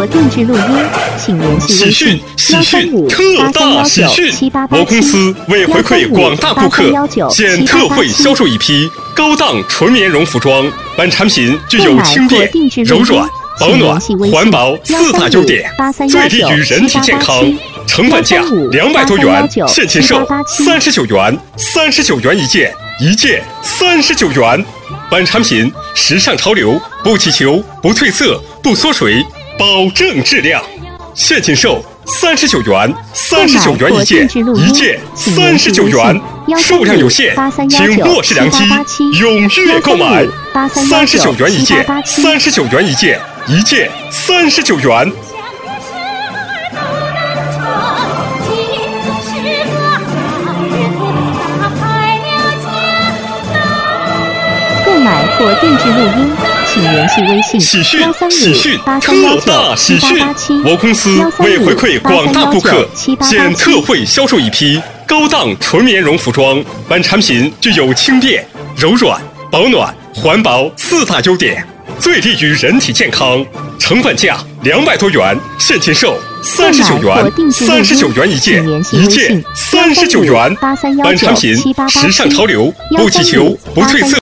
定制录音，请联系微信135 特大喜讯！某公司为回馈广大顾客，现特惠销售一批高档纯棉绒服装。本产品具有轻便、柔软、保暖、环保4大优点，最利于人体健康。成本价200多元，现金售39元，39元一件，一件39元。本产品时尚潮流，不起球，不褪色，不缩水，保证质量。现金售39元，39元一件，一件39元。数量有限，请握实良机，踊跃购买。39元一件，39元一件，一件39元。 购买或定制录音，请联系微信喜讯！特大喜讯！某公司为回馈广大顾客，现特惠销售一批高档纯棉绒服装。本产品具有轻便、柔软、保暖、环保4大优点，最利于人体健康。成本价200多元，现金售39元，39元一件，一件39元。本产品时尚潮流，不起球，不褪色。